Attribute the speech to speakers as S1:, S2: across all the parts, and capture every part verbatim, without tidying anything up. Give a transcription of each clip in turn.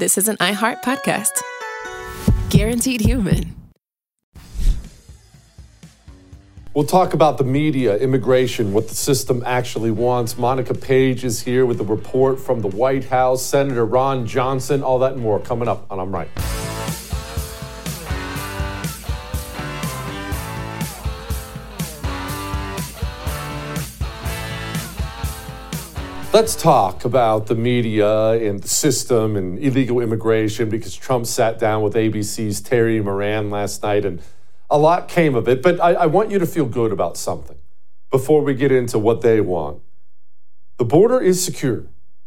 S1: this is an iHeart podcast. Guaranteed Human.
S2: We'll talk about the media, immigration, what the system actually wants. Monica Page is here with a report from the White House. Senator Ron Johnson, all that and more coming up on I'm Right. Let's talk about the media and the system and illegal immigration, because Trump sat down with A B C's Terry Moran last night and a lot came of it. But I, I want you to feel good about something before we get into what they want. The border is secure.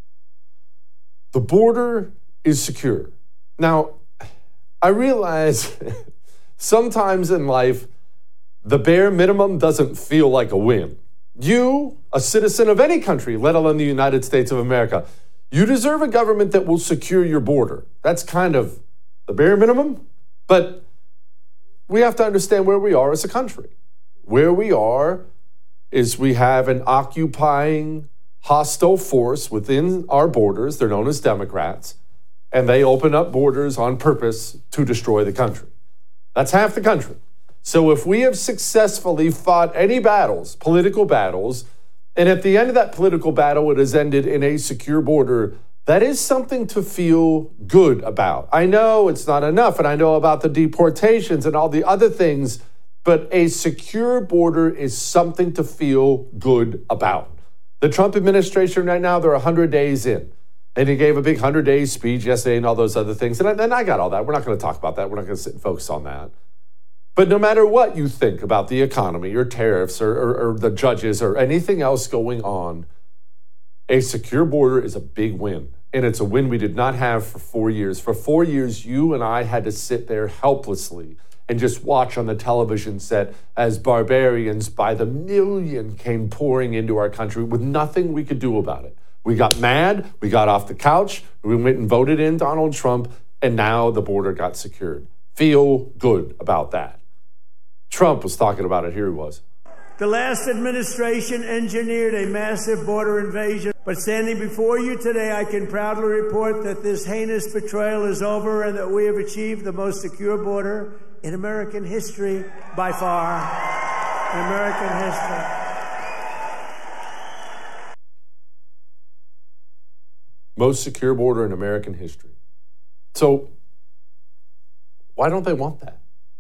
S2: The border is secure. Now, I realize sometimes in life, the bare minimum doesn't feel like a win. You, a citizen of any country, let alone the United States of America, you deserve a government that will secure your border. That's kind of the bare minimum. But we have to understand where we are as a country. Where we are is we have an occupying, hostile force within our borders. They're known as Democrats, and they open up borders on purpose to destroy the country. That's half the country. So if we have successfully fought any battles, political battles, and at the end of that political battle, it has ended in a secure border, that is something to feel good about. I know it's not enough, and I know about the deportations and all the other things, but a secure border is something to feel good about. The Trump administration right now, they're one hundred days in, and he gave a big one hundred day speech yesterday and all those other things, and I, and I got all that. We're not going to talk about that. We're not going to sit and focus on that. But no matter what you think about the economy or tariffs or, or, or the judges or anything else going on, a secure border is a big win. And it's a win we did not have for four years. For four years, you and I had to sit there helplessly and just watch on the television set as barbarians by the million came pouring into our country with nothing we could do about it. We got mad, we got off the couch, we went and voted in Donald Trump, and now the border got secured. Feel good about that. Trump was talking about it. Here he was.
S3: The last administration engineered a massive border invasion. But standing before you today, I can proudly report that this heinous betrayal is over and that we have achieved the most secure border in American history by far. In American history.
S2: Most secure border in American history. So why don't they want that?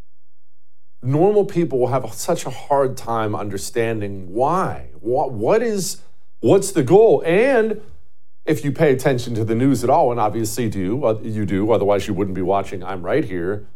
S2: Normal people will have such a hard time understanding why. What, what is, what's the goal? And if you pay attention to the news at all, and obviously do, you do, otherwise you wouldn't be watching I'm Right Here.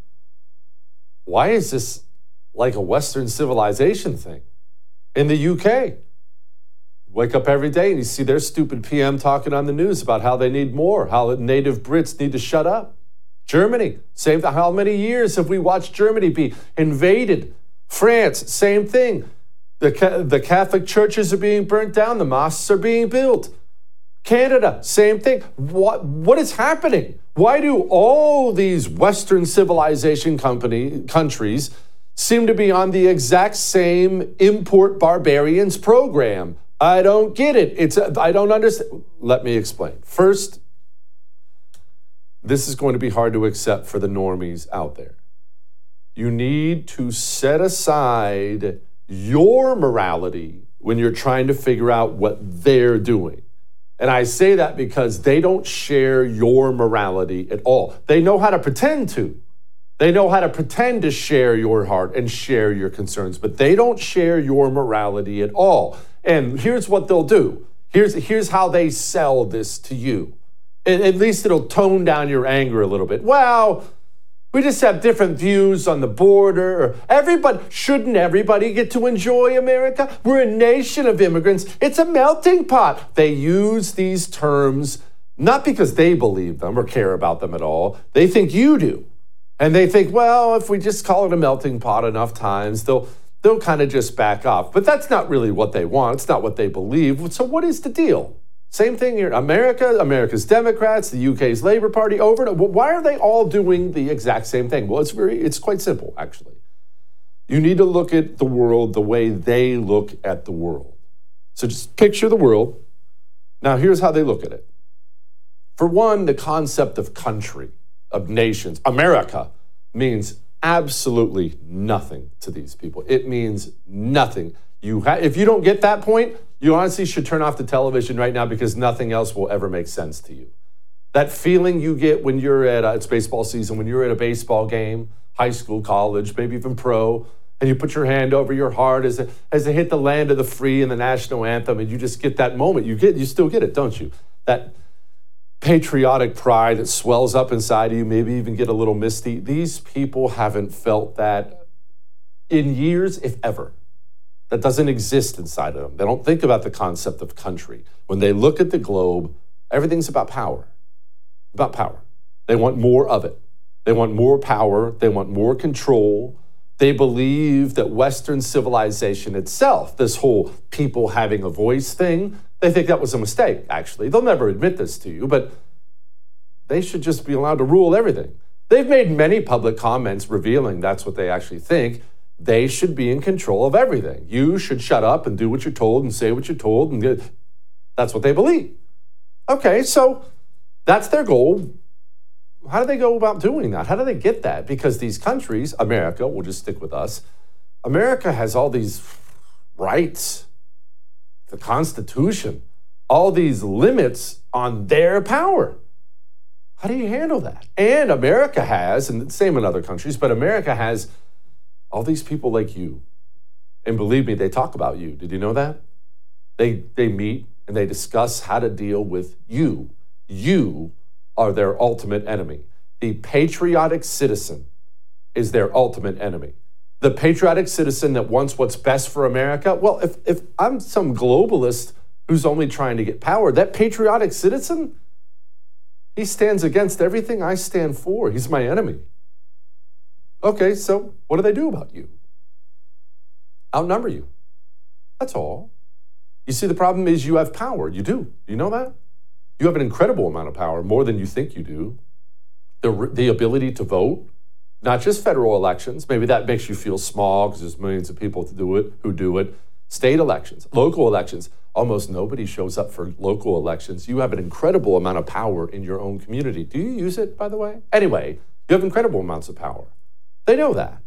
S2: Why is this like a Western civilization thing? In the U K, wake up every day and you see their stupid P M talking on the news about how they need more, how native Brits need to shut up. Germany, same thing. How many years have we watched Germany be invaded? France, same thing. The, the Catholic churches are being burnt down. The mosques are being built. Canada, same thing. What, what is happening? Why do all these Western civilization company, countries seem to be on the exact same import barbarians program? I don't get it. It's I don't understand. Let me explain. First, this is going to be hard to accept for the normies out there. You need to set aside your morality when you're trying to figure out what they're doing. And I say that because they don't share your morality at all. They know how to pretend to. They know how to pretend to share your heart and share your concerns, but they don't share your morality at all. And here's what they'll do. Here's, here's how they sell this to you. At least it'll tone down your anger a little bit. Well, we just have different views on the border. Or everybody, shouldn't everybody get to enjoy America? We're a nation of immigrants. It's a melting pot. They use these terms not because they believe them or care about them at all. They think you do. And they think, well, if we just call it a melting pot enough times, they'll they'll kind of just back off. But that's not really what they want. It's not what they believe. So what is the deal? Same thing here. America, America's Democrats, the U K's Labour Party, over and over. Why are they all doing the exact same thing? Well, it's very, it's quite simple, actually. You need to look at the world the way they look at the world. So just picture the world. Now, here's how they look at it. For one, the concept of country, of nations, America, means absolutely nothing to these people. It means nothing. You ha- if you don't get that point, you honestly should turn off the television right now because nothing else will ever make sense to you. That feeling you get when you're at, a, it's baseball season, when you're at a baseball game, high school, college, maybe even pro, and you put your hand over your heart as, a, as they hit the land of the free and the national anthem, and you just get that moment. You get, you still get it, don't you? That patriotic pride that swells up inside of you, maybe even get a little misty. These people haven't felt that in years, if ever. That doesn't exist inside of them. They don't think about the concept of country. When they look at the globe, everything's about power. About power. They want more of it. They want more power. They want more control. They believe that Western civilization itself, this whole people having a voice thing, they think that was a mistake, actually. They'll never admit this to you, but they should just be allowed to rule everything. They've made many public comments revealing that's what they actually think. They should be in control of everything. You should shut up and do what you're told and say what you're told. And get, that's what they believe. Okay, so that's their goal. How do they go about doing that? How do they get that? Because these countries, America, we'll just stick with us, America has all these rights, the Constitution, all these limits on their power. How do you handle that? And America has, and the same in other countries, but America has all these people like you. And believe me, they talk about you. Did you know that? They, they meet and they discuss how to deal with you. You are their ultimate enemy. The patriotic citizen is their ultimate enemy. The patriotic citizen that wants what's best for America. Well, if, if I'm some globalist who's only trying to get power, that patriotic citizen, he stands against everything I stand for. He's my enemy. Okay, so what do they do about you? Outnumber you. That's all. You see, the problem is you have power. You do. You know that? You have an incredible amount of power, more than you think you do. The, the ability to vote, not just federal elections. Maybe that makes you feel small because there's millions of people to do it who do it. State elections, local elections. Almost nobody shows up for local elections. You have an incredible amount of power in your own community. Do you use it, by the way? Anyway, you have incredible amounts of power. They know that.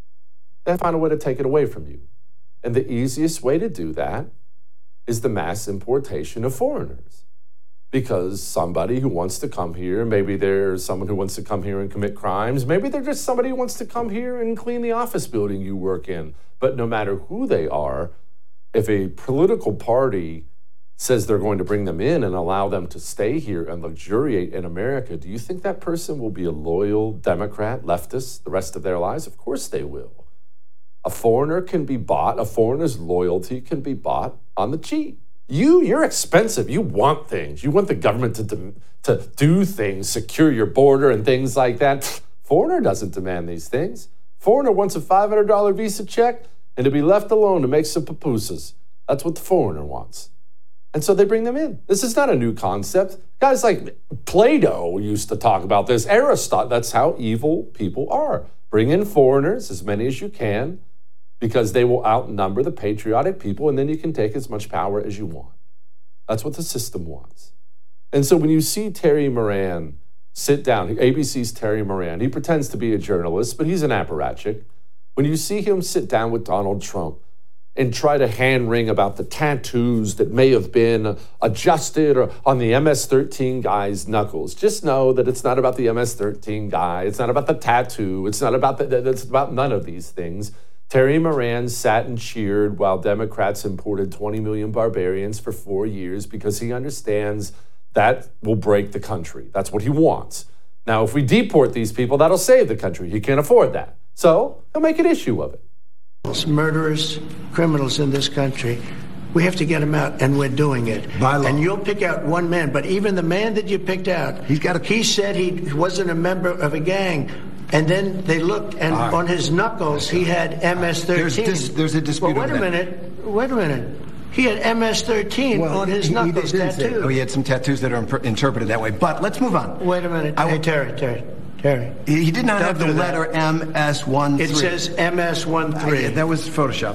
S2: They find a way to take it away from you. And the easiest way to do that is the mass importation of foreigners. Because somebody who wants to come here, maybe there's someone who wants to come here and commit crimes, maybe they're just somebody who wants to come here and clean the office building you work in. But no matter who they are, if a political party says they're going to bring them in and allow them to stay here and luxuriate in America, do you think that person will be a loyal Democrat, leftist, the rest of their lives? Of course they will. A foreigner can be bought, a foreigner's loyalty can be bought on the cheap. You, you're expensive. You want things. You want the government to, de- to do things, secure your border and things like that. Foreigner doesn't demand these things. Foreigner wants a five hundred dollars Visa check and to be left alone to make some pupusas. That's what the foreigner wants. And so they bring them in. This is not a new concept. Guys like Plato used to talk about this. Aristotle, that's how evil people are. Bring in foreigners, as many as you can, because they will outnumber the patriotic people, and then you can take as much power as you want. That's what the system wants. And so when you see Terry Moran sit down, A B C's Terry Moran, he pretends to be a journalist, but he's an apparatchik. When you see him sit down with Donald Trump and try to hand-wring about the tattoos that may have been adjusted or on the M S thirteen guy's knuckles, just know that it's not about the M S thirteen guy. It's not about the tattoo. It's not about the, it's about none of these things. Terry Moran sat and cheered while Democrats imported twenty million barbarians for four years because he understands that will break the country. That's what he wants. Now, if we deport these people, that'll save the country. He can't afford that. So he'll make an issue of it.
S4: Murderers, criminals in this country, we have to get them out, and we're doing it.
S5: By law.
S4: And you'll pick out one man, but even the man that you picked out,
S5: he's got a-
S4: he said he wasn't a member of a gang. And then they looked, and
S5: right.
S4: on his knuckles, he had M S thirteen.
S5: There's, dis- there's a dispute
S4: Well, wait
S5: on
S4: a
S5: that.
S4: minute. Wait a minute. He had M S thirteen
S5: Well,
S4: on his
S5: he,
S4: knuckles
S5: he didn't say-
S4: tattooed.
S5: Oh, he had some tattoos that are imp- interpreted that way. But let's move on.
S4: Wait a minute.
S5: I
S4: hey,
S5: will-
S4: Terry, Terry, Terry.
S5: He, he did not
S4: Don't
S5: have the
S4: do that.
S5: letter M S one three.
S4: It says M S one
S5: Uh,
S4: three.
S5: yeah, that was photoshopped.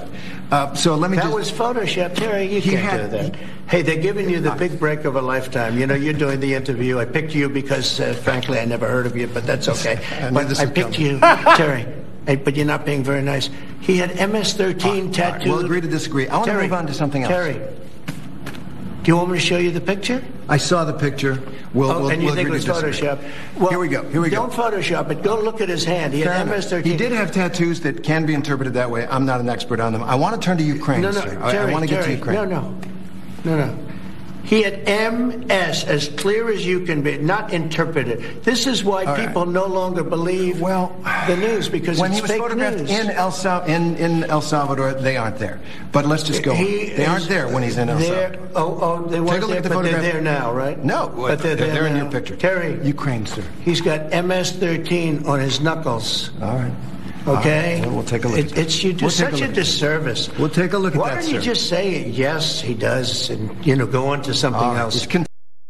S5: Uh, so let me
S4: that
S5: just...
S4: was Photoshop. Terry, you
S5: He
S4: can't
S5: had-
S4: do that. Hey, they're giving you the big break of a lifetime. You know, you're doing the interview. I picked you because, uh, frankly, I never heard of you, but that's okay.
S5: I knew
S4: but
S5: this
S4: I
S5: would
S4: picked
S5: come.
S4: you, Terry. Hey, but you're not being very nice. He had M S thirteen
S5: All right,
S4: tattooed.
S5: we'll agree to disagree. I want to
S4: Terry,
S5: move on to something else.
S4: Terry, do you want me to show you the picture?
S5: I saw the picture. We'll,
S4: Oh,
S5: we'll,
S4: and you
S5: we'll
S4: think it
S5: agree
S4: was
S5: to disagree.
S4: Photoshop? Well,
S5: Here we go. Here we
S4: don't
S5: go.
S4: Photoshop it. Go look at his hand. He
S5: Fair
S4: had
S5: enough.
S4: M S thirteen.
S5: He did have tattoos that can be interpreted that way. I'm not an expert on them. I want to turn to Ukraine,
S4: No, no,
S5: sir. I-
S4: Terry,
S5: I, want to get
S4: Terry,
S5: to Ukraine.
S4: No, no, no, no. He had M S as clear as you can be, not interpreted. This is why
S5: All
S4: people
S5: right.
S4: no longer believe
S5: Well,
S4: the news because
S5: when
S4: it's
S5: he was
S4: fake
S5: photographed
S4: news.
S5: in El, Sal- in, in El Salvador, they aren't there. But let's just go.
S4: He
S5: on. They aren't
S4: is
S5: there when he's in El
S4: there-
S5: Salvador.
S4: Oh, oh, they
S5: Take
S4: weren't
S5: a look
S4: there,
S5: at the
S4: but they're
S5: photograph.
S4: there now, right?
S5: No,
S4: but they're,
S5: they're,
S4: there
S5: they're in
S4: now.
S5: your picture.
S4: Terry,
S5: Ukraine, sir.
S4: he's got M S thirteen on his knuckles.
S5: All right.
S4: Okay,
S5: All right. Well, we'll take a look.
S4: It,
S5: at that.
S4: it's you do
S5: We'll take
S4: such a
S5: look at that.
S4: disservice.
S5: We'll take a look at
S4: Why
S5: that,
S4: don't you
S5: sir.
S4: just say yes, he does, and you know, go on to something
S5: All right.
S4: else.
S5: Just con-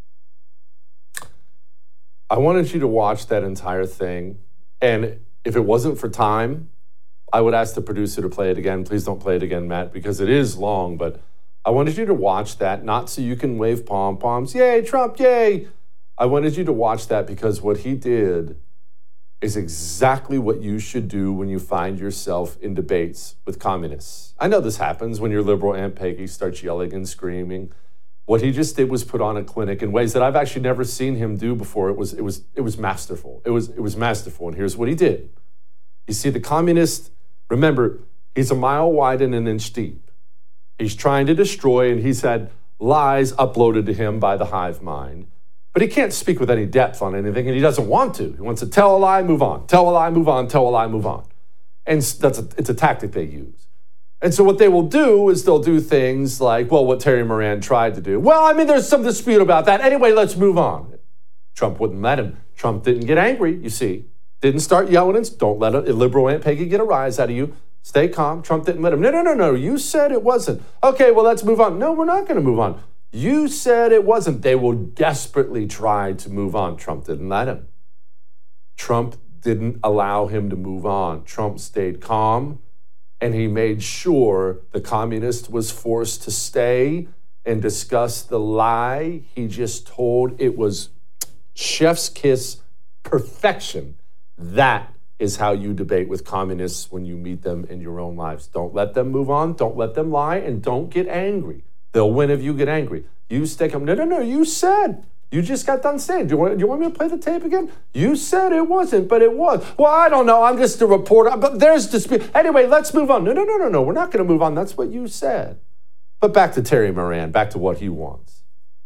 S2: I wanted you to watch that entire thing. And if it wasn't for time, I would ask the producer to play it again. Please don't play it again, Matt, because it is long. But I wanted you to watch that, not so you can wave pom-poms. Yay, Trump, yay. I wanted you to watch that because what he did is exactly what you should do when you find yourself in debates with communists. I know this happens when your liberal Aunt Peggy starts yelling and screaming. What he just did was put on a clinic in ways that I've actually never seen him do before. It was, it was, it was masterful. It was, it was masterful. And here's what he did. You see, the communist, remember, he's a mile wide and an inch deep. He's trying to destroy, and he's had lies uploaded to him by the hive mind. But he can't speak with any depth on anything, and he doesn't want to. He wants to tell a lie, move on. Tell a lie, move on. Tell a lie, move on. And that's a, it's a tactic they use. And so what they will do is they'll do things like, well, what Terry Moran tried to do. Well, I mean, there's some dispute about that. Anyway, let's move on. Trump wouldn't let him. Trump didn't get angry, you see. Didn't start yelling and don't let a liberal Aunt Peggy get a rise out of you. Stay calm. Trump didn't let him. No, no, no, no. You said it wasn't. Okay, well, let's move on. No, we're not going to move on. You said it wasn't. They will desperately try to move on. Trump didn't let him. Trump didn't allow him to move on. Trump stayed calm, and he made sure the communist was forced to stay and discuss the lie he just told. It was chef's kiss perfection. That is how you debate with communists when you meet them in your own lives. Don't let them move on. Don't let them lie, and don't get angry. They'll win if you get angry. You stick them. No, no, no. You said. You just got done saying. Do you want, do you want me to play the tape again? You said it wasn't, but it was. Well, I don't know. I'm just a reporter. But there's dispute. Anyway, let's move on. No, no, no, no, no. We're not going to move on. That's what you said. But back to Terry Moran. Back to what he wants.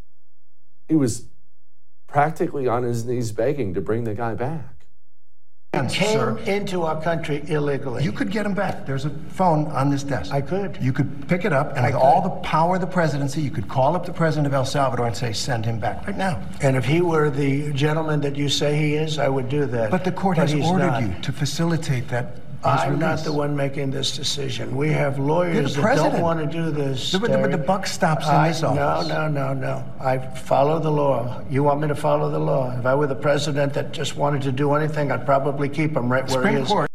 S2: He was practically on his knees begging to bring the guy back.
S4: He came into our country illegally.
S5: You could get him back. There's a phone on this desk.
S4: I could.
S5: You could pick it up, and
S4: I
S5: with
S4: could.
S5: all the power of the presidency, you could call up the president of El Salvador and say, send him back right now.
S4: And if he were the gentleman that you say he is, I would do that.
S5: But the court
S4: But
S5: has
S4: he's
S5: ordered
S4: not.
S5: you to facilitate that. his
S4: I'm not
S5: release.
S4: the one making this decision. We have
S5: You're
S4: lawyers
S5: the
S4: that don't
S5: president.
S4: want to do this.
S5: The- but the- but the
S4: Terry.
S5: buck stops in
S4: I-
S5: this office.
S4: No, no, no, no. I follow the law. You want me to follow the law? If I were the president that just wanted to do anything, I'd probably keep him right where he
S5: Supreme
S4: is.
S5: Court.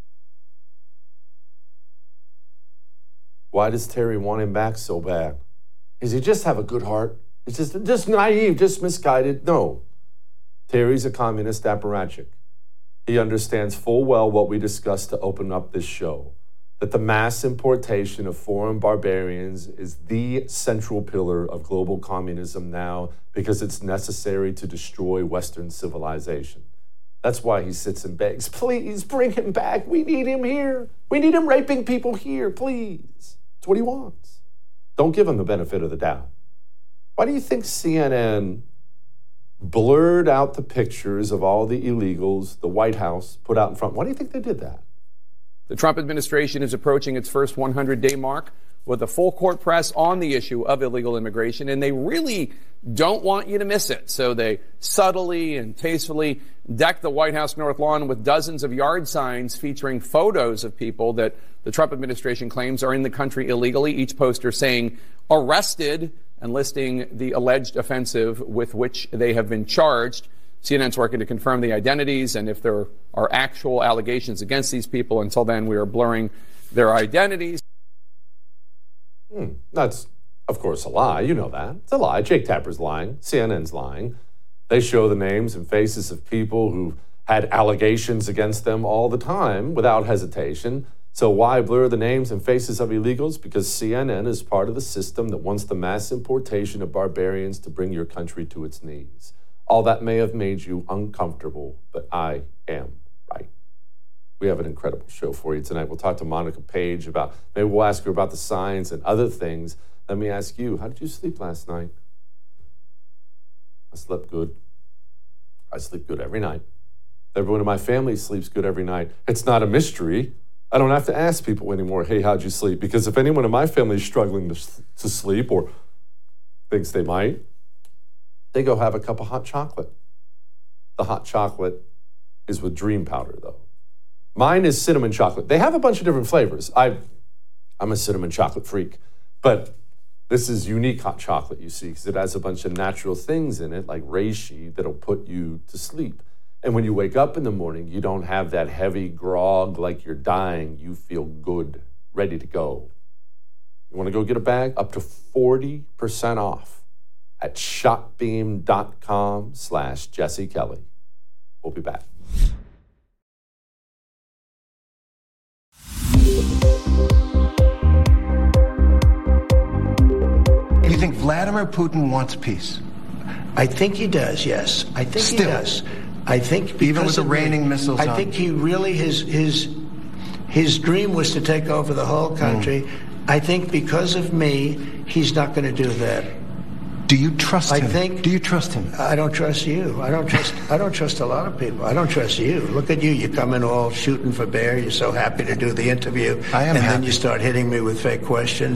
S2: Why does Terry want him back so bad? Does he just have a good heart? It's just, just naive, just misguided? No. Terry's a communist apparatchik. He understands full well what we discussed to open up this show, that the mass importation of foreign barbarians is the central pillar of global communism now because it's necessary to destroy Western civilization. That's why he sits and begs, please bring him back. We need him here. We need him raping people here, please. That's what he wants. Don't give him the benefit of the doubt. Why do you think C N N blurred out the pictures of all the illegals the White House put out in front? Why do you think they did that?
S6: The Trump administration is approaching its first hundred-day mark with a full court press on the issue of illegal immigration, and they really don't want you to miss it. So they subtly and tastefully deck the White House North Lawn with dozens of yard signs featuring photos of people that the Trump administration claims are in the country illegally, each poster saying arrested and listing the alleged offensive with which they have been charged. C N N's working to confirm the identities and if there are actual allegations against these people. Until then, we are blurring their identities.
S2: Hmm, that's, of course, a lie. You know that. It's a lie. Jake Tapper's lying. C N N's lying. They show the names and faces of people who had allegations against them all the time without hesitation. So why blur the names and faces of illegals? Because C N N is part of the system that wants the mass importation of barbarians to bring your country to its knees. All that may have made you uncomfortable, but I am right. We have an incredible show for you tonight. We'll talk to Monica Page about, maybe we'll ask her about the signs and other things. Let me ask you, how did you sleep last night? I slept good. I sleep good every night. Everyone in my family sleeps good every night. It's not a mystery. I don't have to ask people anymore, hey, how'd you sleep? Because if anyone in my family is struggling to, to sleep or thinks they might, they go have a cup of hot chocolate. The hot chocolate is with Dream Powder, though. Mine is cinnamon chocolate. They have a bunch of different flavors. I, I'm a cinnamon chocolate freak, but this is unique hot chocolate, you see, because it has a bunch of natural things in it, like reishi, that'll put you to sleep. And when you wake up in the morning, you don't have that heavy grog like you're dying. You feel good, ready to go. You want to go get a bag? Up to forty percent off at shopbeam.com slash Jesse Kelly. We'll be back.
S5: You think Vladimir Putin wants peace?
S4: I think he does, yes. I think
S5: Still.
S4: he does. I think because
S5: Even with the
S4: of
S5: raining
S4: me,
S5: missiles
S4: I
S5: on.
S4: think he really, his his his dream was to take over the whole country. Mm. I think because of me, he's not going to do that.
S5: Do you trust
S4: I
S5: him?
S4: think.
S5: Do you trust him?
S4: I don't trust you. I don't trust. I don't trust a lot of people. I don't trust you. Look at you. You come in all shooting for bear. You're so happy to do the interview.
S5: I am
S4: And
S5: happy.
S4: then you start hitting me with fake questions.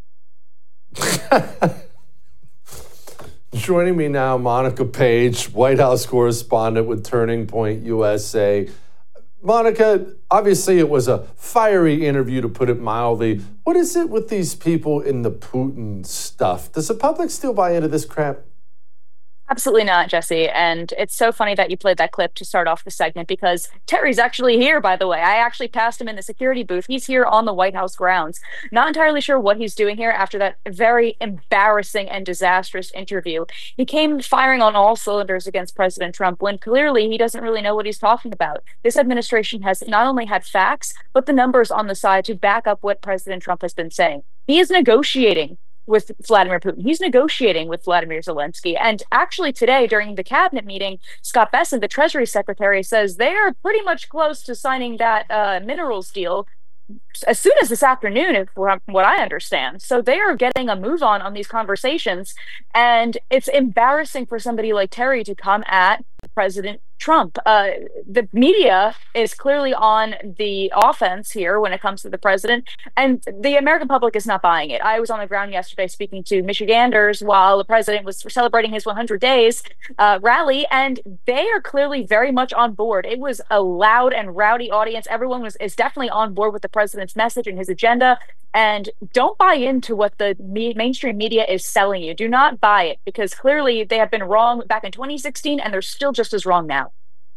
S2: Joining me now, Monica Page, White House correspondent with Turning Point U S A. Monica, obviously it was a fiery interview, to put it mildly. What is it with these people in the Putin stuff? Does the public still buy into this crap?
S7: Absolutely not, Jesse. And it's so funny that you played that clip to start off the segment, because Terry's actually here, by the way. I actually passed him in the security booth. He's here on the White House grounds. Not entirely sure what he's doing here after that very embarrassing and disastrous interview. He came firing on all cylinders against President Trump when clearly he doesn't really know what he's talking about. This administration has not only had facts, but the numbers on the side to back up what President Trump has been saying. He is negotiating with Vladimir Putin. He's negotiating with Vladimir Zelensky. And actually today, during the cabinet meeting, Scott Bessent, the Treasury Secretary, says they are pretty much close to signing that uh, minerals deal as soon as this afternoon, if, from what I understand. So they are getting a move on on these conversations. And it's embarrassing for somebody like Terry to come at President Trump. Uh, the media is clearly on the offense here when it comes to the president, and the American public is not buying it. I was on the ground yesterday speaking to Michiganders while the president was celebrating his one hundred days uh, rally, and they are clearly very much on board. It was a loud and rowdy audience. Everyone was is definitely on board with the president's message and his agenda. And don't buy into what the me- mainstream media is selling you. Do not buy it, because clearly they have been wrong back in twenty sixteen, and they're still just as wrong now.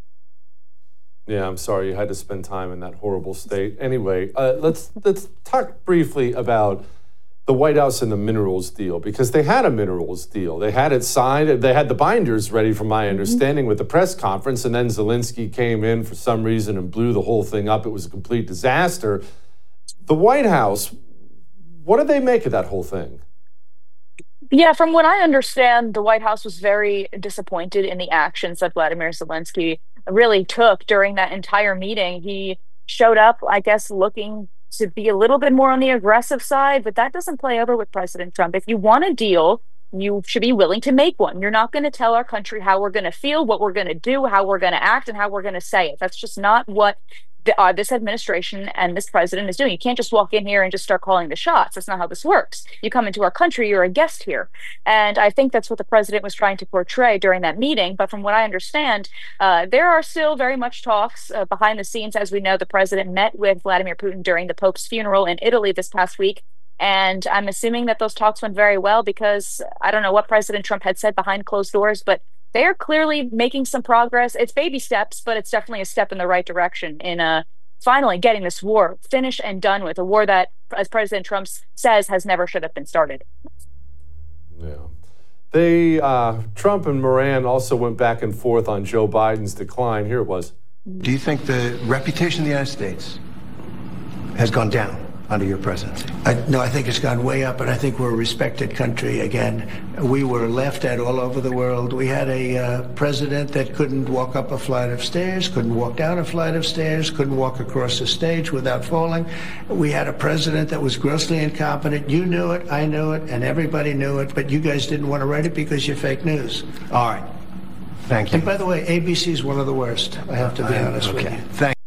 S2: Yeah, I'm sorry you had to spend time in that horrible state. Anyway, uh, let's let's talk briefly about the White House and the minerals deal, because they had a minerals deal. They had it signed. They had the binders ready, from my understanding, mm-hmm. with the press conference, and then Zelensky came in for some reason and blew the whole thing up. It was a complete disaster. The White House, what did they make of that whole thing?
S7: Yeah, from what I understand, the White House was very disappointed in the actions that Vladimir Zelensky really took during that entire meeting. He showed up, I guess, looking to be a little bit more on the aggressive side, but that doesn't play over with President Trump. If you want a deal, you should be willing to make one. You're not going to tell our country how we're going to feel, what we're going to do, how we're going to act, and how we're going to say it. That's just not what the, uh, this administration and this president is doing. You can't just walk in here and just start calling the shots. That's not how this works. You come into our country, you're a guest here. And I think that's what the president was trying to portray during that meeting. But from what I understand, uh, there are still very much talks uh, behind the scenes. As we know, the president met with Vladimir Putin during the Pope's funeral in Italy this past week. And I'm assuming that those talks went very well, because I don't know what President Trump had said behind closed doors, but they are clearly making some progress. It's baby steps, but it's definitely a step in the right direction in uh, finally getting this war finished and done with, a war that, as President Trump says, has never should have been started.
S2: Yeah. They, uh, Trump and Moran also went back and forth on Joe Biden's decline. Here it was.
S5: Do you think the reputation of the United States has gone down under your presidency?
S4: I, no, I think it's gone way up, and I think we're a respected country again. We were laughed at all over the world. We had a uh, president that couldn't walk up a flight of stairs, couldn't walk down a flight of stairs, couldn't walk across the stage without falling. We had a president that was grossly incompetent. You knew it, I knew it, and everybody knew it, but you guys didn't want to write it because you're fake news.
S5: All right. Thank you.
S4: And by the way, A B C is one of the worst, I have to be
S5: I,
S4: honest
S5: okay.
S4: with you.
S5: Thank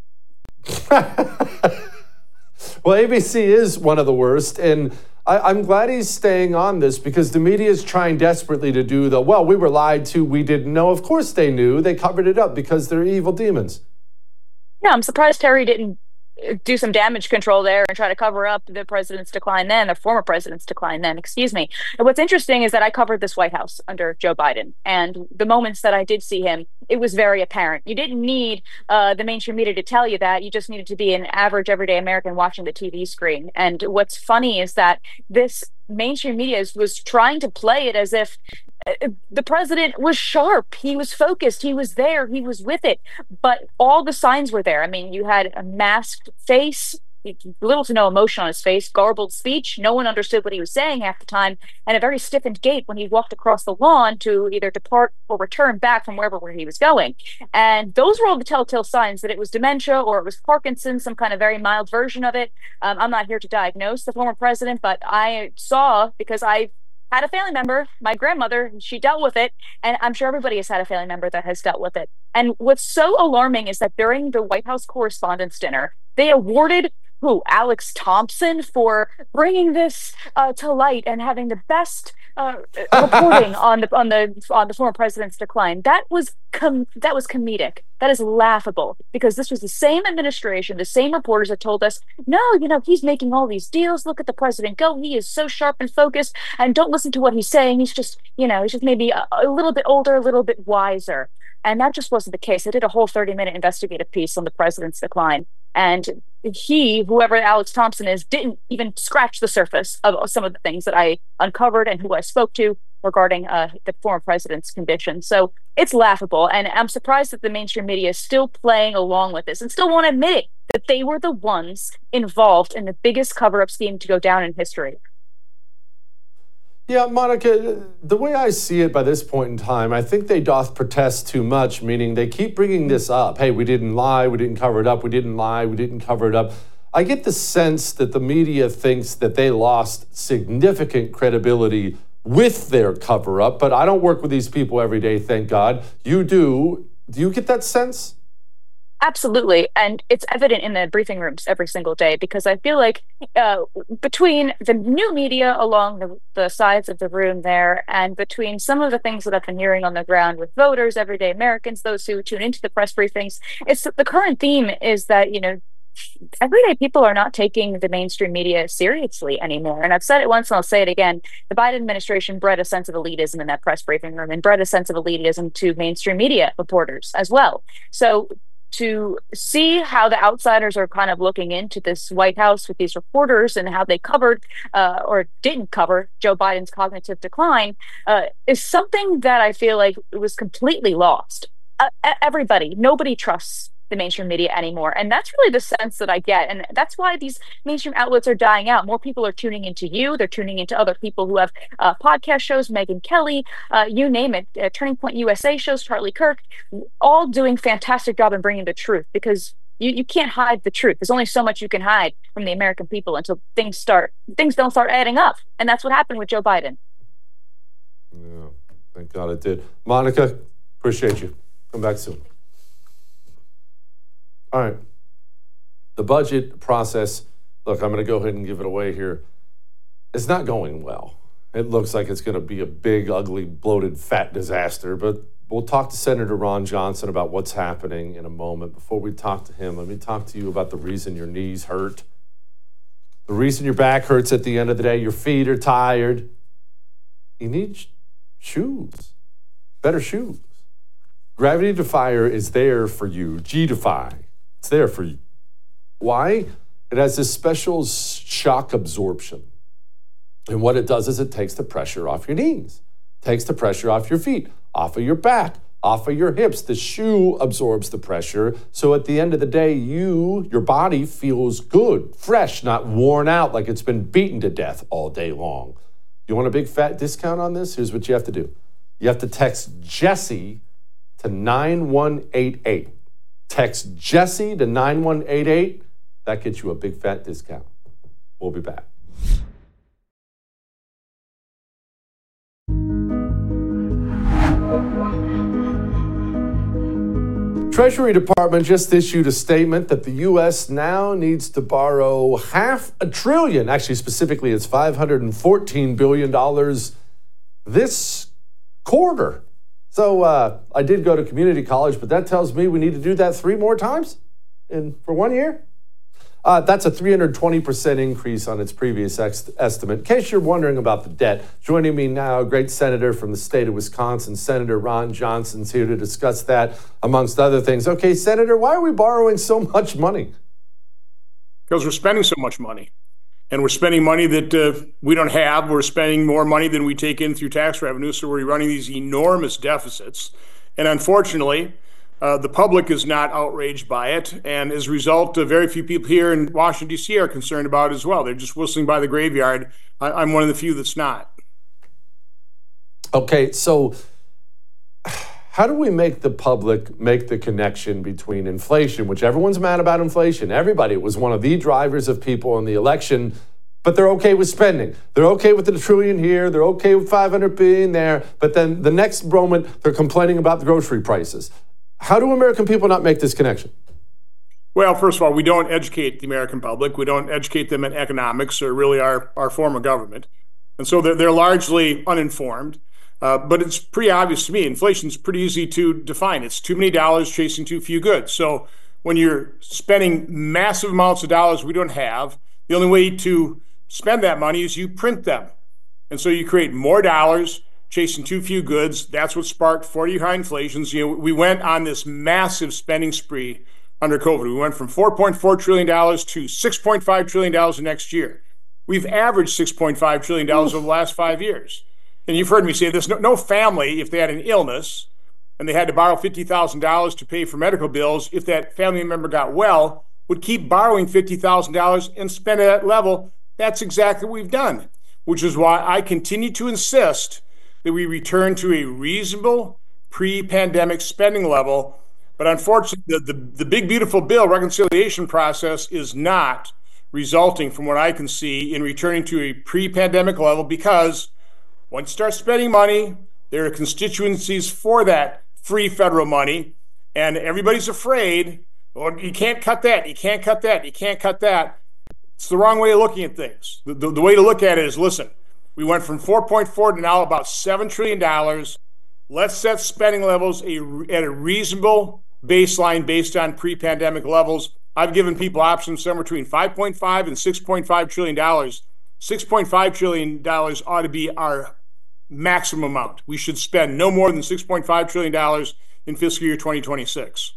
S2: Well, A B C is one of the worst, and I, I'm glad he's staying on this because the media is trying desperately to do the, well, we were lied to, we didn't know. Of course they knew. They covered it up because they're evil demons.
S7: Yeah, I'm surprised Terry didn't do some damage control there and try to cover up the president's decline then, the former president's decline then, excuse me. And what's interesting is that I covered this White House under Joe Biden, and the moments that I did see him, it was very apparent. You didn't need uh, the mainstream media to tell you that. You just needed to be an average everyday American watching the T V screen. And what's funny is that this mainstream media is, was trying to play it as if the president was sharp. He was focused. He was there. He was with it. But all the signs were there. I mean, you had a masked face, little to no emotion on his face, garbled speech. No one understood what he was saying half the time, and a very stiffened gait when he walked across the lawn to either depart or return back from wherever where he was going. And those were all the telltale signs that it was dementia or it was Parkinson's, some kind of very mild version of it. Um, I'm not here to diagnose the former president, but I saw, because I had a family member, my grandmother, she dealt with it, and I'm sure everybody has had a family member that has dealt with it. And what's so alarming is that during the White House Correspondents' Dinner, they awarded who Alex Thompson for bringing this uh, to light and having the best uh, reporting on the on the on the former president's decline. That was com- that was comedic. That is laughable, because this was the same administration, the same reporters that told us, no, you know, he's making all these deals. Look at the president go. He is so sharp and focused, and don't listen to what he's saying. He's just, you know, he's just maybe a, a little bit older, a little bit wiser. And that just wasn't the case. I did a whole thirty minute investigative piece on the president's decline. And he, whoever Alex Thompson is, didn't even scratch the surface of some of the things that I uncovered and who I spoke to regarding uh, the former president's condition. So it's laughable. And I'm surprised that the mainstream media is still playing along with this and still won't admit it, that they were the ones involved in the biggest cover-up scheme to go down in history.
S2: Yeah, Monica, the way I see it by this point in time, I think they doth protest too much, meaning they keep bringing this up. Hey, we didn't lie, we didn't cover it up, we didn't lie, we didn't cover it up. I get the sense that the media thinks that they lost significant credibility with their cover-up, but I don't work with these people every day, thank God. You do. Do you get that sense?
S7: Absolutely. And it's evident in the briefing rooms every single day, because I feel like uh, between the new media along the, the sides of the room there, and between some of the things that I've been hearing on the ground with voters, everyday Americans, those who tune into the press briefings, it's the current theme is that, you know, everyday people are not taking the mainstream media seriously anymore. And I've said it once and I'll say it again. The Biden administration bred a sense of elitism in that press briefing room and bred a sense of elitism to mainstream media reporters as well. So to see how the outsiders are kind of looking into this White House with these reporters and how they covered uh, or didn't cover Joe Biden's cognitive decline uh, is something that I feel like was completely lost. Uh, everybody, nobody trusts the mainstream media anymore. And that's really the sense that I get. And that's why these mainstream outlets are dying out. More people are tuning into you. They're tuning into other people who have uh, podcast shows, Megyn Kelly, uh, you name it, uh, Turning Point U S A shows, Charlie Kirk, all doing fantastic job in bringing the truth, because you, you can't hide the truth. There's only so much you can hide from the American people until things start, things don't start adding up. And that's what happened with Joe Biden.
S2: Yeah, thank God it did. Monica, appreciate you. Come back soon. All right. The budget process, look, I'm going to go ahead and give it away here. It's not going well. It looks like it's going to be a big, ugly, bloated, fat disaster. But we'll talk to Senator Ron Johnson about what's happening in a moment. Before we talk to him, let me talk to you about the reason your knees hurt. The reason your back hurts at the end of the day, your feet are tired. You need shoes, better shoes. Gravity Defier is there for you. G-Defy. It's there for you. Why? It has this special shock absorption. And what it does is it takes the pressure off your knees, takes the pressure off your feet, off of your back, off of your hips. The shoe absorbs the pressure. So at the end of the day, you, your body feels good, fresh, not worn out like it's been beaten to death all day long. You want a big fat discount on this? Here's what you have to do. You have to text Jesse to nine one eight eight. Text Jesse to nine one eight eight. That gets you a big fat discount. We'll be back. Treasury Department just issued a statement that the U S now needs to borrow half a trillion, actually specifically it's five hundred fourteen billion dollars this quarter. So uh, I did go to community college, but that tells me we need to do that three more times in for one year. Uh, that's a three hundred twenty percent increase on its previous ex- estimate. In case you're wondering about the debt, joining me now, a great senator from the state of Wisconsin, Senator Ron Johnson's here to discuss that, amongst other things. Okay, Senator, why are we borrowing so much money?
S8: Because we're spending so much money. And we're spending money that uh, we don't have. We're spending more money than we take in through tax revenue, so we're running these enormous deficits. And unfortunately, Uh, the public is not outraged by it, and as a result, uh, very few people here in Washington, D C are concerned about it as well. They're just whistling by the graveyard. I- I'm one of the few that's not.
S2: Okay, so how do we make the public make the connection between inflation, which everyone's mad about inflation? Everybody was one of the drivers of people in the election, but they're okay with spending. They're okay with the trillion here. They're okay with five hundred billion there. But then the next moment, they're complaining about the grocery prices. How do American people not make this connection?
S8: Well, first of all, we don't educate the American public. We don't educate them in economics or really our, our form of government. And so they're, they're largely uninformed. Uh, but it's pretty obvious to me. Inflation is pretty easy to define. It's too many dollars chasing too few goods. So when you're spending massive amounts of dollars we don't have, the only way to spend that money is you print them. And so you create more dollars chasing too few goods. That's what sparked forty-year high inflations. You know, we went on this massive spending spree under COVID. We went from four point four trillion dollars to six point five trillion dollars the next year. We've averaged six point five trillion dollars over the last five years. And you've heard me say this, no, no family, if they had an illness and they had to borrow fifty thousand dollars to pay for medical bills, if that family member got well, would keep borrowing fifty thousand dollars and spend at that level. That's exactly what we've done, which is why I continue to insist that we return to a reasonable pre-pandemic spending level. But unfortunately, the, the, the big, beautiful bill reconciliation process is not resulting, from what I can see, in returning to a pre-pandemic level, because once you start spending money, there are constituencies for that free federal money, and everybody's afraid, well, you can't cut that, you can't cut that, you can't cut that. It's the wrong way of looking at things. The, the, the way to look at it is, listen, we went from four point four to now about seven trillion dollars. Let's set spending levels a, at a reasonable baseline based on pre-pandemic levels. I've given people options somewhere between five point five and six point five trillion dollars. six point five trillion dollars ought to be our maximum amount. We should spend no more than six point five trillion dollars in fiscal year twenty twenty-six.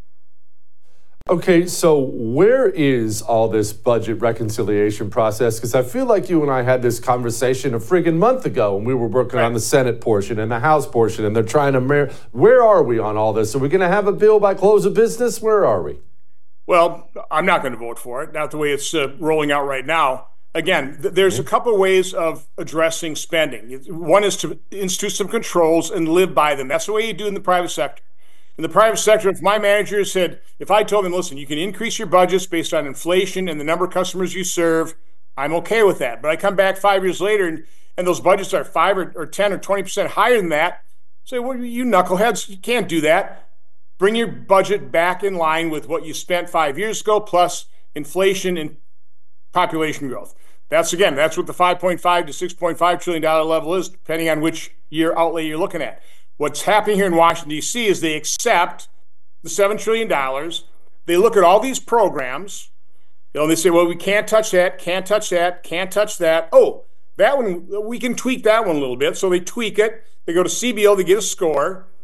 S2: Okay, so where is all this budget reconciliation process? Because I feel like you and I had this conversation a friggin' month ago when we were working right on the Senate portion and the House portion, and they're trying to... Mar- where are we on all this? Are we going to have a bill by close of business? Where are we?
S8: Well, I'm not going to vote for it, not the way it's uh, rolling out right now. Again, th- there's a couple of ways of addressing spending. One is to institute some controls and live by them. That's the way you do in the private sector. In the private sector, if my manager said, if I told them, listen, you can increase your budgets based on inflation and the number of customers you serve, I'm okay with that. But I come back five years later and, and those budgets are five or, or ten or twenty percent higher than that. Say, well, you knuckleheads, you can't do that. Bring your budget back in line with what you spent five years ago, plus inflation and population growth. That's, again, that's what the five point five to six point five trillion dollars level is, depending on which year outlay you're looking at. What's happening here in Washington, D C is they accept the seven trillion dollars. They look at all these programs. You know, they say, well, we can't touch that, can't touch that, can't touch that. Oh, that one, we can tweak that one a little bit. So they tweak it. They go to C B O, they get a score.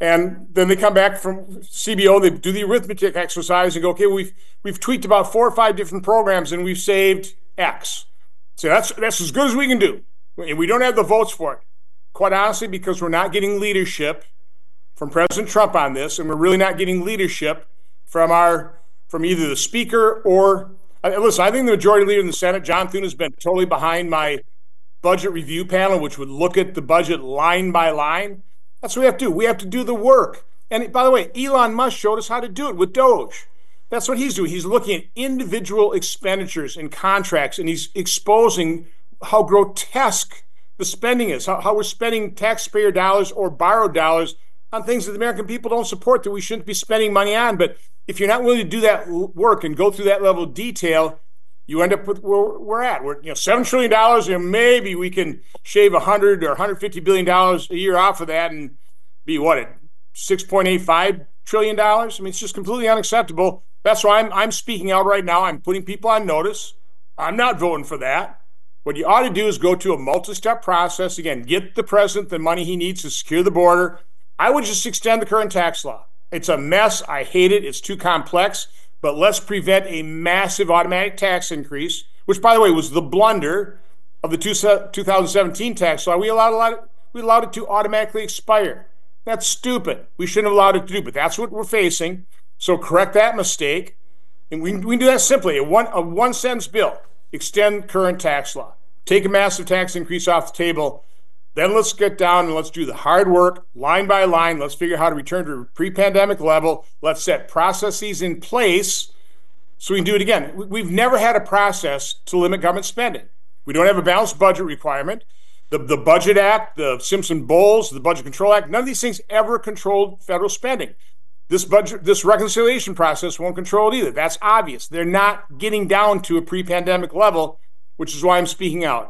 S8: And then they come back from C B O, they do the arithmetic exercise and go, okay, we've we've tweaked about four or five different programs and we've saved X. So that's that's as good as we can do. And we don't have the votes for it. Quite honestly, because we're not getting leadership from President Trump on this, and we're really not getting leadership from our from either the speaker or uh, listen, I think the majority leader in the Senate, John Thune, has been totally behind my budget review panel, which would look at the budget line by line. That's what we have to do. We have to do the work. And by the way, Elon Musk showed us how to do it with Doge. That's what he's doing. He's looking at individual expenditures and contracts, and he's exposing how grotesque the spending is, how, how we're spending taxpayer dollars or borrowed dollars on things that the American people don't support, that we shouldn't be spending money on. But if you're not willing to do that work and go through that level of detail, you end up with where we're at. We're, you know, seven trillion dollars, and maybe we can shave one hundred or one hundred fifty billion dollars a year off of that and be what, at six point eight five trillion dollars? I mean, it's just completely unacceptable. That's why I'm, I'm speaking out right now. I'm putting people on notice. I'm not voting for that. What you ought to do is go to a multi-step process. Again, get the president the money he needs to secure the border. I would just extend the current tax law. It's a mess. I hate it. It's too complex. But let's prevent a massive automatic tax increase, which, by the way, was the blunder of the two thousand seventeen tax law. We allowed, a lot, we allowed it to automatically expire. That's stupid. We shouldn't have allowed it to do, but that's what we're facing. So correct that mistake. And we, we can do that simply. A one, a one sentence bill, extend current tax law, take a massive tax increase off the table. Then let's get down and let's do the hard work, line by line. Let's figure out how to return to a pre-pandemic level. Let's set processes in place so we can do it again. We've never had a process to limit government spending. We don't have a balanced budget requirement. The, the Budget Act, the Simpson-Bowles, the Budget Control Act, none of these things ever controlled federal spending. This budget, this reconciliation process won't control it either. That's obvious. They're not getting down to a pre-pandemic level, which is why I'm speaking out.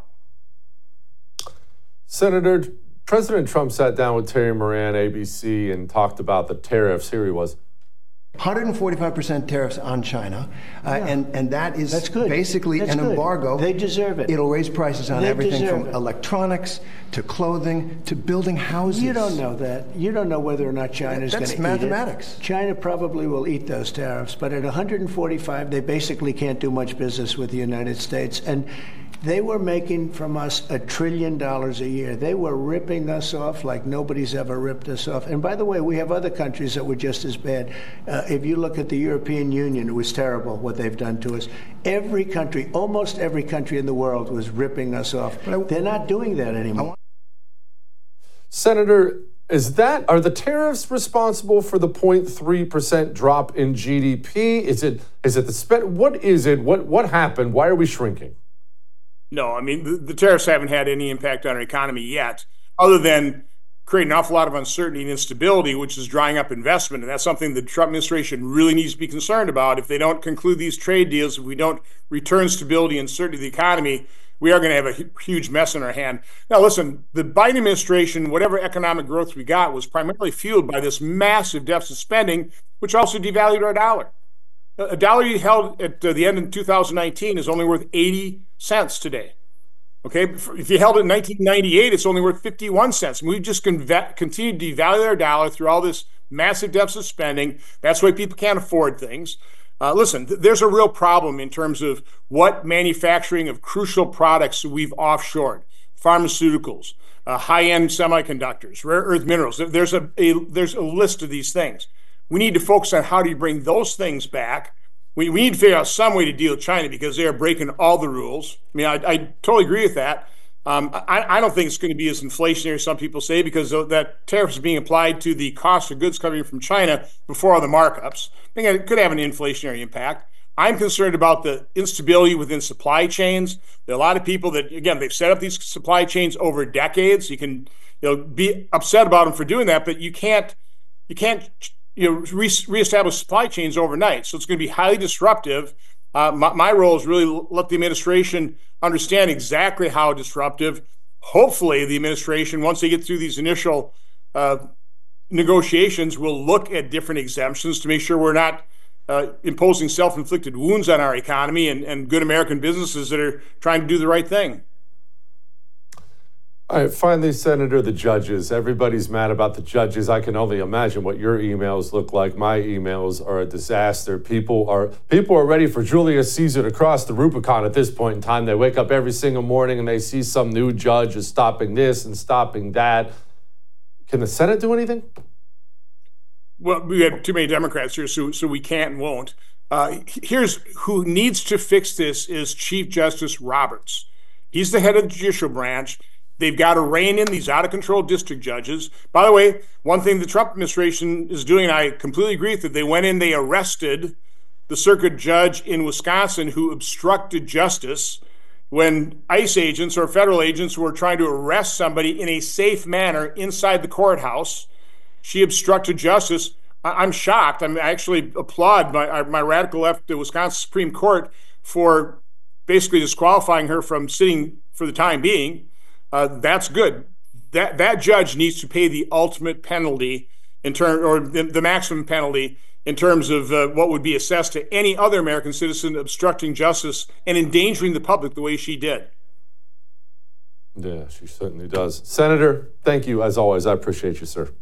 S2: Senator, President Trump sat down with Terry Moran, A B C, and talked about the tariffs. Here he was.
S5: one hundred forty-five percent tariffs on China, uh, yeah. and, and that is
S4: That's good.
S5: basically
S4: That's
S5: an
S4: good.
S5: embargo.
S4: They deserve it.
S5: It'll raise prices on
S4: They
S5: everything from
S4: it.
S5: electronics to clothing to building houses.
S4: You don't know that. You don't know whether or not China's going to eat it.
S5: That's mathematics.
S4: China probably will eat those tariffs, but at one hundred forty-five, they basically can't do much business with the United States. And they were making from us a trillion dollars a year. They were ripping us off like nobody's ever ripped us off. And by the way, we have other countries that were just as bad. Uh, if you look at the European Union, it was terrible what they've done to us. Every country, almost every country in the world was ripping us off. They're not doing that anymore.
S2: Senator, is that, are the tariffs responsible for the zero point three percent drop in G D P? Is it, is it the spend? What is it? What, what happened? Why are we shrinking?
S8: No, I mean, the, the tariffs haven't had any impact on our economy yet, other than create an awful lot of uncertainty and instability, which is drying up investment. And that's something the Trump administration really needs to be concerned about. If they don't conclude these trade deals, if we don't return stability and certainty to the economy, we are going to have a huge mess in our hand. Now, listen, the Biden administration, whatever economic growth we got, was primarily fueled by this massive deficit spending, which also devalued our dollar. A dollar you held at the end of two thousand nineteen is only worth eighty cents today. Okay, if you held it in nineteen ninety-eight, it's only worth fifty-one cents. And we've just conve- continued to devalue our dollar through all this massive deficit spending. That's why people can't afford things. Uh, listen, th- there's a real problem in terms of what manufacturing of crucial products we've offshored. Pharmaceuticals, uh, high-end semiconductors, rare earth minerals. There's a, a there's a list of these things. We need to focus on how do you bring those things back. We, we need to figure out some way to deal with China because they are breaking all the rules. I mean, I, I totally agree with that. Um, I, I don't think it's going to be as inflationary as some people say because that tariff is being applied to the cost of goods coming from China before all the markups. I think it could have an inflationary impact. I'm concerned about the instability within supply chains. There are a lot of people that, again, they've set up these supply chains over decades. You can, you know, be upset about them for doing that, but you can't, you can't, you know, re- reestablish supply chains overnight. So it's going to be highly disruptive. Uh, my, my role is really let the administration understand exactly how disruptive. Hopefully the administration, once they get through these initial uh, negotiations, will look at different exemptions to make sure we're not uh, imposing self-inflicted wounds on our economy and, and good American businesses that are trying to do the right thing.
S2: All right, finally, Senator, the judges. Everybody's mad about the judges. I can only imagine what your emails look like. My emails are a disaster. People are people are ready for Julius Caesar to cross the Rubicon at this point in time. They wake up every single morning and they see some new judge is stopping this and stopping that. Can the Senate do anything?
S8: Well, we have too many Democrats here, so so we can't and won't. Uh, here's who needs to fix this is Chief Justice Roberts. He's the head of the judicial branch. They've got to rein in these out-of-control district judges. By the way, one thing the Trump administration is doing, and I completely agree with it, they went in, they arrested the circuit judge in Wisconsin who obstructed justice when ICE agents or federal agents were trying to arrest somebody in a safe manner inside the courthouse. She obstructed justice. I'm shocked. I, mean, I actually applaud my, my radical left, the Wisconsin Supreme Court, for basically disqualifying her from sitting for the time being. Uh, that's good. That that judge needs to pay the ultimate penalty in term, or the, the maximum penalty in terms of uh, what would be assessed to any other American citizen obstructing justice and endangering the public the way she did.
S2: Yeah, she certainly does. Senator, thank you as always. I appreciate you, sir.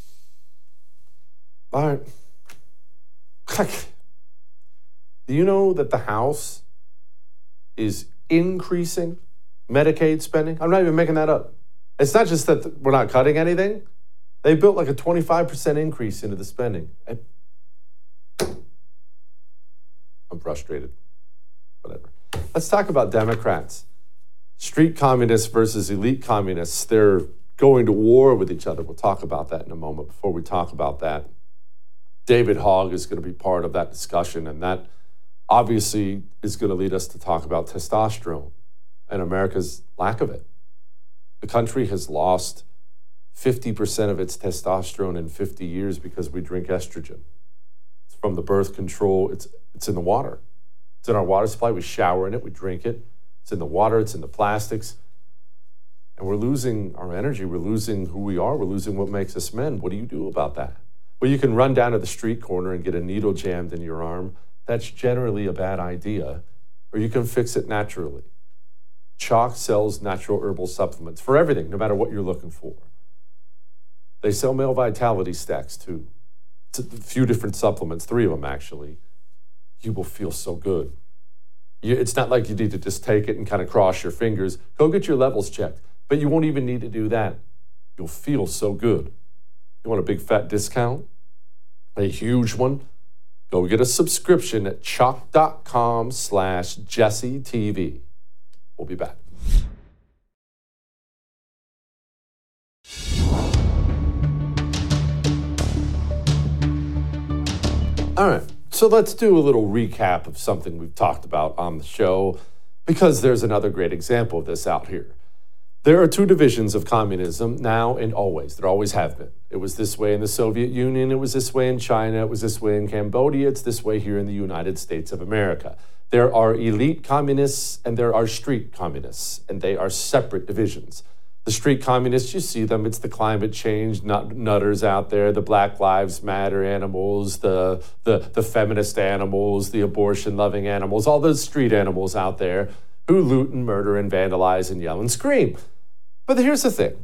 S2: All right. Do you know that the House is increasing Medicaid spending? I'm not even making that up. It's not just that we're not cutting anything. They built like a twenty-five percent increase into the spending. I, I'm frustrated. Whatever. Let's talk about Democrats. Street communists versus elite communists. They're going to war with each other. We'll talk about that in a moment. Before we talk about that, David Hogg is going to be part of that discussion, and that obviously is going to lead us to talk about testosterone and America's lack of it. The country has lost fifty percent of its testosterone in fifty years because we drink estrogen. It's from the birth control. It's, it's in the water. It's in our water supply. We shower in it. We drink it. It's in the water. It's in the plastics. And we're losing our energy. We're losing who we are. We're losing what makes us men. What do you do about that? Well, you can run down to the street corner and get a needle jammed in your arm. That's generally a bad idea. Or you can fix it naturally. Chalk sells natural herbal supplements for everything, no matter what you're looking for. They sell male vitality stacks too. It's a few different supplements, three of them actually. You will feel so good. You, it's not like you need to just take it and kind of cross your fingers. Go get your levels checked, but you won't even need to do that. You'll feel so good. You want a big fat discount? A huge one? Go get a subscription at chalk.com slash Jesse TV. We'll be back. All right, so let's do a little recap of something we've talked about on the show, because there's another great example of this out here. There are two divisions of communism now and always. There always have been. It was this way in the Soviet Union. It was this way in China. It was this way in Cambodia. It's this way here in the United States of America. There are elite communists and there are street communists, and they are separate divisions. The street communists, you see them, it's the climate change nut- nutters out there, the Black Lives Matter animals, the, the, the feminist animals, the abortion-loving animals, all those street animals out there who loot and murder and vandalize and yell and scream. But here's the thing.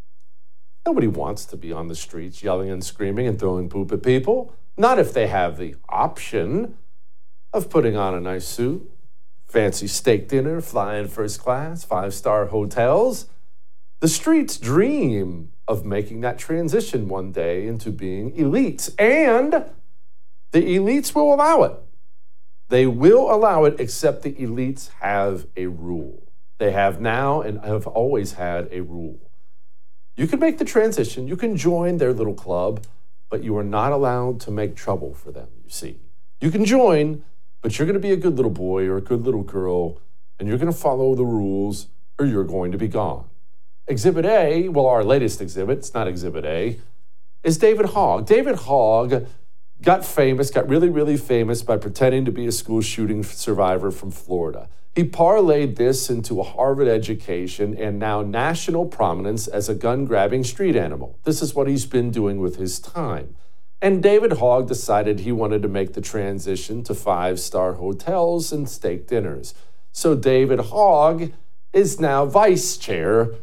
S2: Nobody wants to be on the streets yelling and screaming and throwing poop at people. Not if they have the option of putting on a nice suit, fancy steak dinner, flying first class, five-star hotels. The streets dream of making that transition one day into being elites, and the elites will allow it. They will allow it, except the elites have a rule. They have now and have always had a rule. You can make the transition, you can join their little club, but you are not allowed to make trouble for them, you see. You can join, but you're going to be a good little boy or a good little girl, and you're going to follow the rules, or you're going to be gone. Exhibit A, well, our latest exhibit, it's not Exhibit A, is David Hogg. David Hogg got famous, got really, really famous by pretending to be a school shooting survivor from Florida. He parlayed this into a Harvard education and now national prominence as a gun-grabbing street animal. This is what he's been doing with his time. And David Hogg decided he wanted to make the transition to five-star hotels and steak dinners. So David Hogg is now vice chair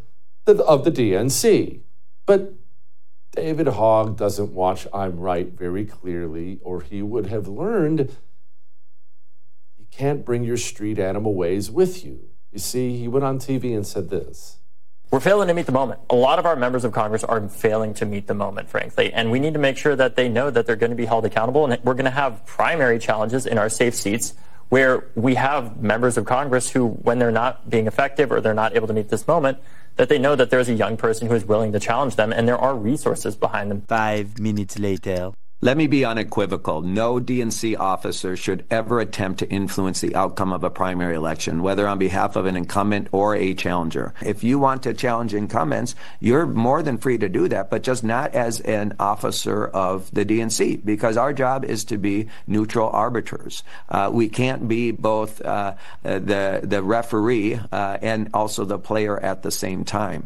S2: the, of the D N C. But David Hogg doesn't watch I'm Right very clearly, or he would have learned you can't bring your street animal ways with you. You see, he went on T V and said this.
S9: We're failing to meet the moment. A lot of our members of Congress are failing to meet the moment, frankly, and we need to make sure that they know that they're going to be held accountable, and we're going to have primary challenges in our safe seats where we have members of Congress who, when they're not being effective or they're not able to meet this moment, that they know that there's a young person who is willing to challenge them, and there are resources behind them.
S10: Five minutes later.
S11: Let me be unequivocal. No D N C officer should ever attempt to influence the outcome of a primary election, whether on behalf of an incumbent or a challenger. If you want to challenge incumbents, you're more than free to do that, but just not as an officer of the D N C, because our job is to be neutral arbiters. Uh, we can't be both uh, the, the referee uh, and also the player at the same time.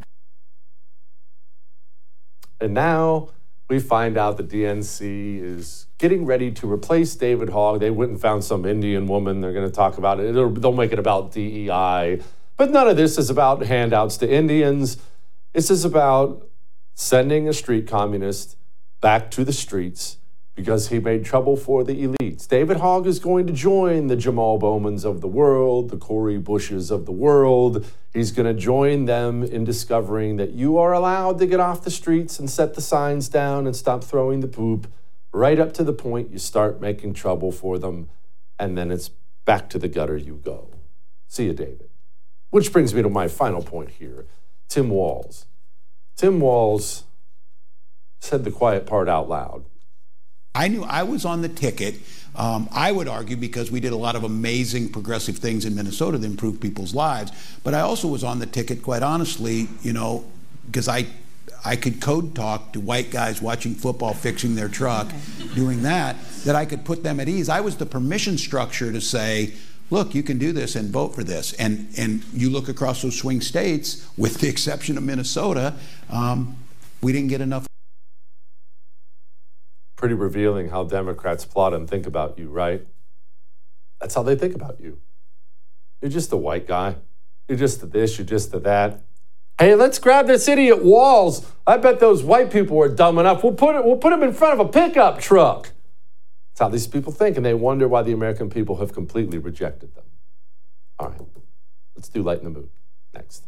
S2: And now we find out the D N C is getting ready to replace David Hogg. They went and found some Indian woman. They're going to talk about it. It'll, they'll make it about D E I. But none of this is about handouts to Indians. This is about sending a street communist back to the streets because he made trouble for the elites. David Hogg is going to join the Jamal Bowmans of the world, the Cori Bushes of the world. He's going to join them in discovering that you are allowed to get off the streets and set the signs down and stop throwing the poop right up to the point you start making trouble for them, and then it's back to the gutter you go. See you, David. Which brings me to my final point here. Tim Walz. Tim Walz said the quiet part out loud.
S12: I knew I was on the ticket, um, I would argue, because we did a lot of amazing progressive things in Minnesota that improved people's lives. But I also was on the ticket, quite honestly, you know, because I I could code talk to white guys watching football, fixing their truck, doing that, that I could put them at ease. I was the permission structure to say, look, you can do this and vote for this. And, and you look across those swing states, with the exception of Minnesota, um, we didn't get enough.
S2: Pretty revealing how Democrats plot and think about you, right? That's how they think about you. You're just a white guy. You're just the this, you're just the that. Hey, let's grab this idiot Walz. I bet those white people are dumb enough. We'll put it, we'll put him in front of a pickup truck. That's how these people think, and they wonder why the American people have completely rejected them. All right, let's do Lighten the Mood next.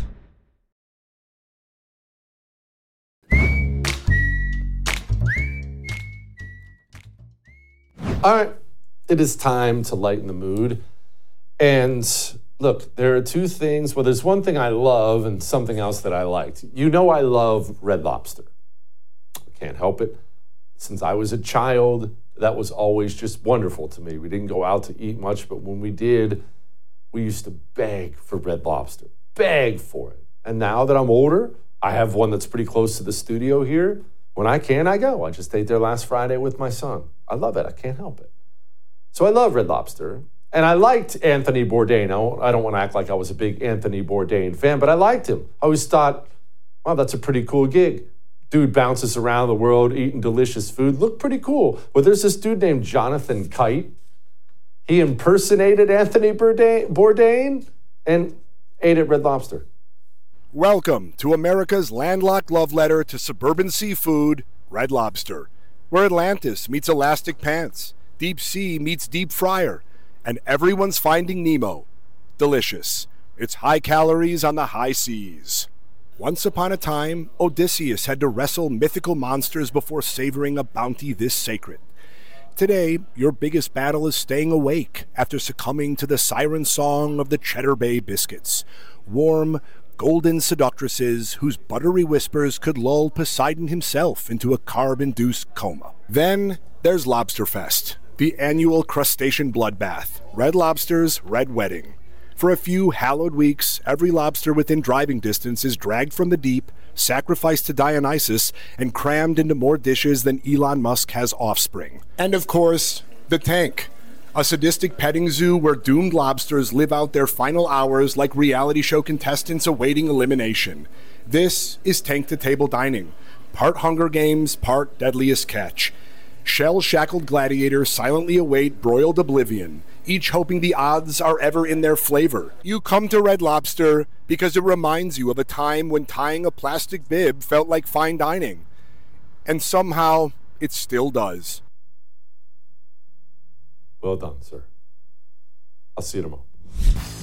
S2: All right, it is time to lighten the mood. And look, there are two things. Well, there's one thing I love and something else that I liked. You know I love Red Lobster. I can't help it. Since I was a child, that was always just wonderful to me. We didn't go out to eat much, but when we did, we used to beg for Red Lobster. Beg for it. And now that I'm older, I have one that's pretty close to the studio here. When I can, I go. I just ate there last Friday with my son. I love it. I can't help it. So I love Red Lobster. And I liked Anthony Bourdain. I don't want to act like I was a big Anthony Bourdain fan, but I liked him. I always thought, wow, that's a pretty cool gig. Dude bounces around the world eating delicious food. Looked pretty cool. But there's this dude named Jonathan Kite. He impersonated Anthony Bourdain and ate at Red Lobster.
S13: Welcome to America's landlocked love letter to suburban seafood, Red Lobster, where Atlantis meets Elastic Pants, deep sea meets deep fryer, and everyone's finding Nemo. Delicious. It's high calories on the high seas. Once upon a time, Odysseus had to wrestle mythical monsters before savoring a bounty this sacred. Today, your biggest battle is staying awake after succumbing to the siren song of the Cheddar Bay biscuits. Warm, golden seductresses whose buttery whispers could lull Poseidon himself into a carb-induced coma. Then there's Lobsterfest, the annual crustacean bloodbath, Red Lobster's Red Wedding. For a few hallowed weeks, every lobster within driving distance is dragged from the deep, sacrificed to Dionysus, and crammed into more dishes than Elon Musk has offspring. And of course, the tank. A sadistic petting zoo where doomed lobsters live out their final hours like reality show contestants awaiting elimination. This is tank-to-table dining. Part Hunger Games, part Deadliest Catch. Shell-shackled gladiators silently await broiled oblivion, each hoping the odds are ever in their flavor. You come to Red Lobster because it reminds you of a time when tying a plastic bib felt like fine dining. And somehow, it still does.
S2: Well done, sir. I'll see you tomorrow.